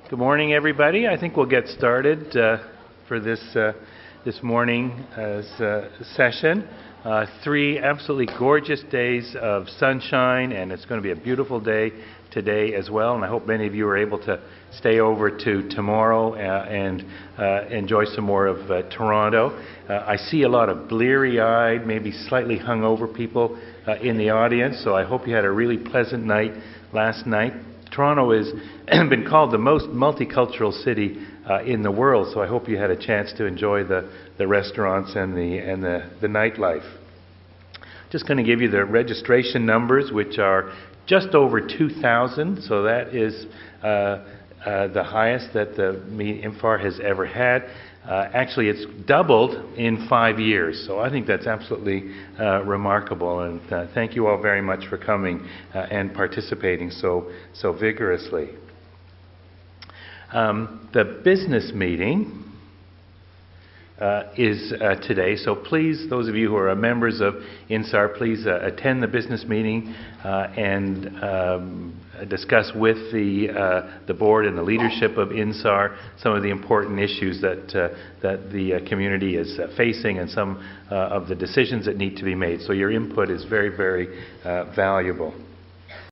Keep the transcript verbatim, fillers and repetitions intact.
Good morning, everybody. I think we'll get started uh, for this uh, this morning's uh, session. Uh, three absolutely gorgeous days of sunshine, and it's going to be a beautiful day today as well. And I hope many of you are able to stay over to tomorrow uh, and uh, enjoy some more of uh, Toronto. Uh, I see a lot of bleary-eyed, maybe slightly hungover people uh, in the audience, so I hope you had a really pleasant night last night. Toronto has been called the most multicultural city uh, in the world, so I hope you had a chance to enjoy the, the restaurants and the and the, the nightlife. Just going to give you the registration numbers, which are just over two thousand, so that is uh, uh, the highest that the IMFAR has ever had. Uh, actually, it's doubled in five years, so I think that's absolutely uh, remarkable, and uh, thank you all very much for coming uh, and participating so, so vigorously. Um, the business meeting Uh, is uh, today. So please, those of you who are members of INSAR, please uh, attend the business meeting uh, and um, discuss with the uh, the board and the leadership of INSAR some of the important issues that uh, that the uh, community is uh, facing and some uh, of the decisions that need to be made. So your input is very, very uh, valuable.